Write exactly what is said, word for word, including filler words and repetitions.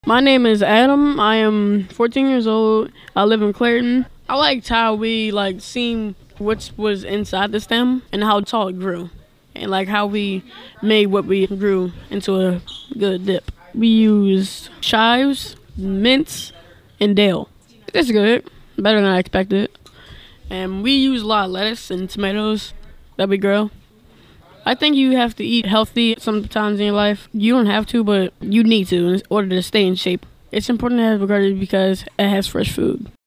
My name is Adam. I am fourteen years old. I live in Clairton. I liked how we like seen what was inside the stem and how tall it grew, and like how we made what we grew into a good dip. We used chives, mints, and dill. It's good, better than I expected. And we use a lot of lettuce and tomatoes that we grow. I think you have to eat healthy sometimes in your life. You don't have to, but you need to in order to stay in shape. It's important to have a garden because it has fresh food.